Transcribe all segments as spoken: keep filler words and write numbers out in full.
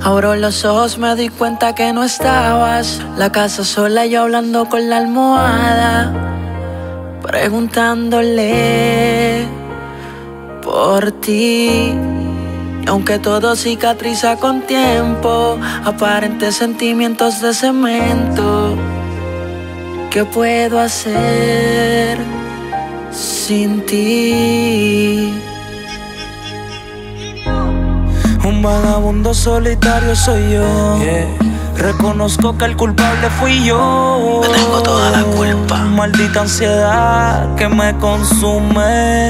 Abro los ojos, me doy cuenta que no estabas. La casa sola, yo hablando con la almohada, preguntándole por ti. Y aunque todo cicatriza con tiempo, aparentes sentimientos de cemento, ¿qué puedo hacer sin ti? Un vagabundo solitario soy yo, yeah. Reconozco que el culpable fui yo. Me tengo toda la culpa. Maldita ansiedad que me consume.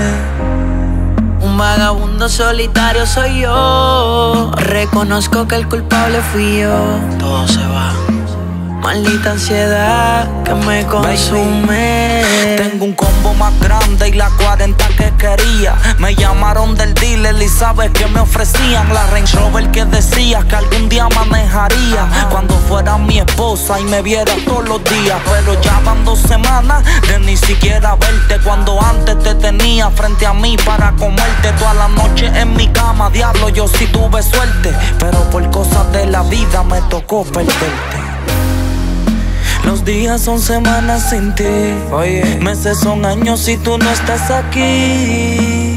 Un vagabundo solitario soy yo. Reconozco que el culpable fui yo. Todo se va. Maldita ansiedad que me consume. Baby, tengo un combo más grande y la cuarenta que quería. Me llamaron del dealer y sabes que me ofrecían la Range Rover que decías que algún día manejaría. Cuando fuera mi esposa y me viera todos los días. Pero ya van dos semanas de ni siquiera verte. Cuando antes te tenía frente a mí para comerte toda la noche en mi cama. Diablo, yo sí tuve suerte, pero por cosas de la vida me tocó perderte. Los días son semanas sin ti, oye. Meses son años si tú no estás aquí.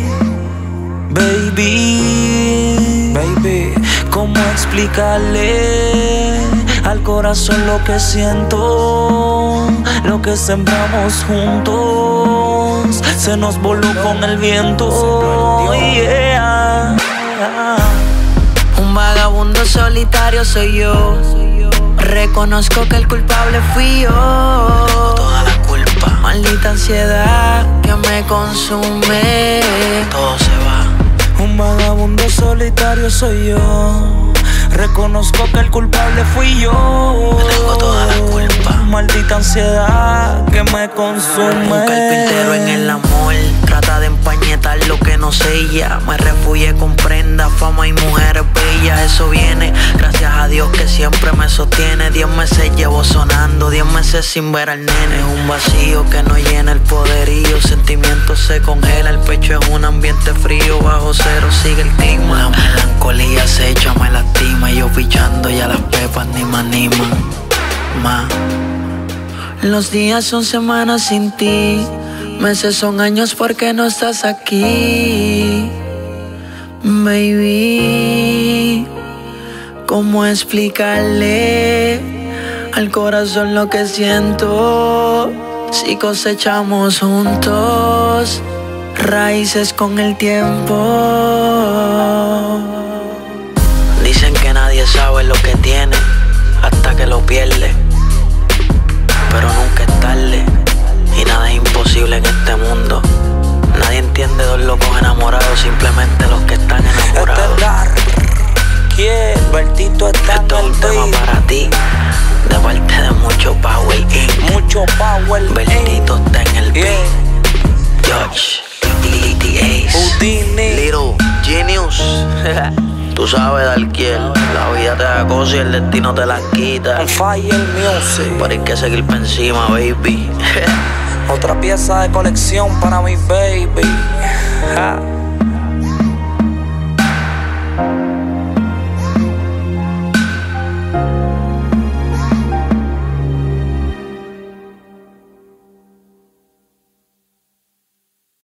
Baby, baby, ¿cómo explicarle al corazón lo que siento? Lo que sembramos juntos se nos voló con el viento, yeah. Un vagabundo solitario soy yo. Reconozco que el culpable fui yo. Tengo toda la culpa. Maldita ansiedad que me consume. Todo se va. Un vagabundo solitario soy yo. Reconozco que el culpable fui yo. Tengo toda la culpa. Maldita ansiedad que me consume. Un carpintero en el amor trata de empañetar lo que no sella. Me refugié con prenda, fama y mujeres bellas. Eso viene gracias a Dios que siempre me sostiene. Diez meses llevo sonando, diez meses sin ver al nene. Un vacío que no llena el poderío. Sentimientos se congela, el pecho es un ambiente frío. Bajo cero sigue el clima. La melancolía se echa, me lastima. Y yo pichando ya las pepas ni me animan más. Los días son semanas sin ti. Meses son años porque no estás aquí. Baby, ¿cómo explicarle al corazón lo que siento? Si cosechamos juntos raíces con el tiempo. Dicen que nadie sabe lo que tiene hasta que lo pierde. Pero nunca es tarde y nada es imposible en este mundo. Nadie entiende dos locos enamorados, simplemente los que están enamorados. Este es Dar, ¿quién? Bertito está Esto es un tema para ti, de parte de Mucho Power incorporated. Mucho Power Bertito está en el beat, yeah. George, D T Ace, Houdini, Little Genius. Tú sabes, Darkiel, la vida te da cosas y el destino te las quita. Fire Music, pero hay que seguir por encima, baby. Otra pieza de colección para mi baby.